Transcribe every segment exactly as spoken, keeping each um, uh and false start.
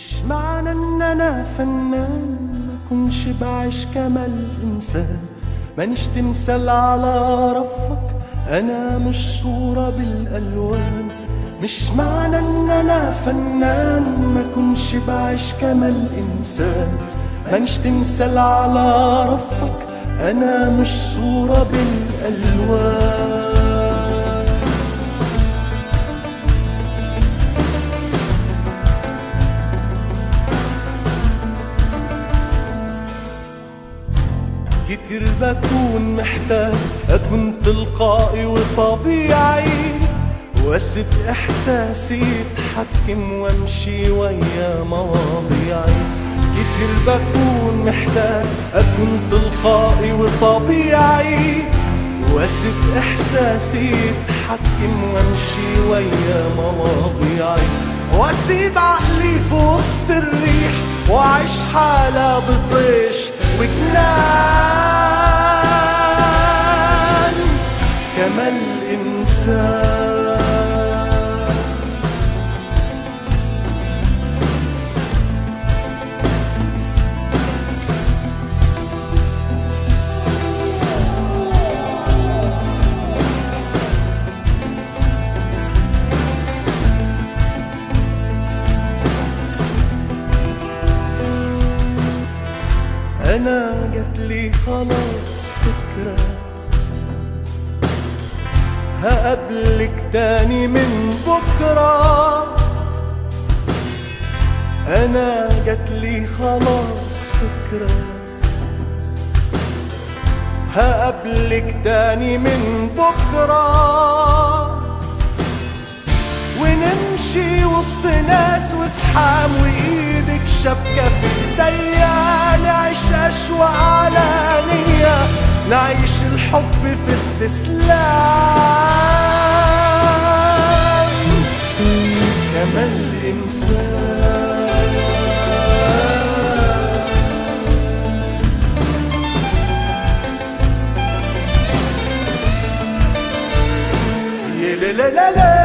مش معنى ان انا فنان ما كنش بعيش كما الانسان، مانيش تمثال على رفك، انا مش صورة بالالوان. مش معنى ان انا فنان ما كنش بعيش كما الانسان، مانيش تمثال على رفك، انا مش صورة بالالوان. كتير بكون محتاج أكون تلقائي وطبيعي، واسيب إحساسي يتحكم وامشي ويا مواضيعي. كتير بكون محتاج أكون تلقائي وطبيعي، واسيب إحساسي يتحكم وامشي ويا مواضيعي. واسيب عقلي في وسط الريح واعيش حالة بطيش وجنان كما الإنسان. أنا جاتلي خلاص فكرة هقابلك تاني من بكرة. أنا جاتلي خلاص فكرة هقابلك تاني من بكرة، ونمشي وسط ناس وزحام وإيدك شبكة في إيديا، نعيش أشواق علانية، نعيش الحب في استسلام كما الإنسان. يا لا لا لا لا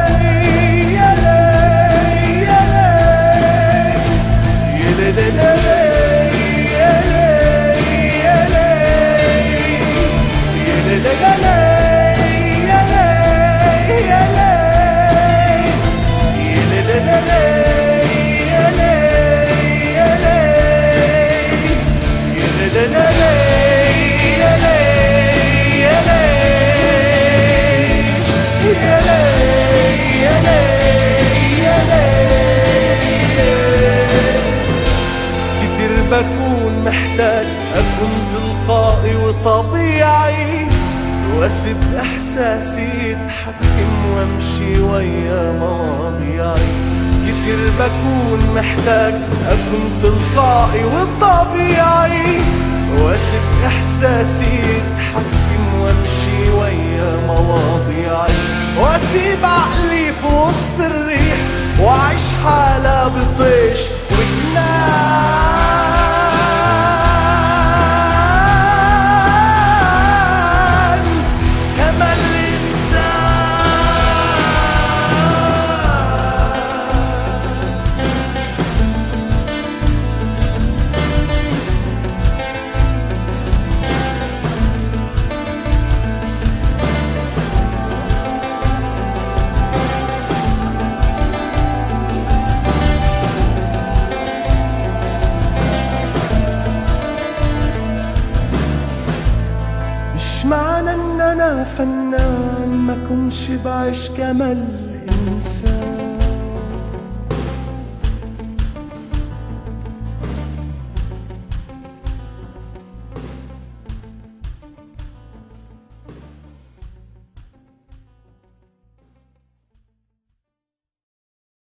بكون محتاج أكون تلقائي وطبيعي، واسيب إحساسي يتحكم وامشي ويا مواضيعي. كتير بكون محتاج أكون تلقائي وطبيعي، واسيب إحساسي يتحكم وامشي ويا مواضيعي. واسيب عقلي في وسط الريح واعيش حالة بطيش وجنان كما معنى ان انا فنان ما كنش بعيش كما الانسان.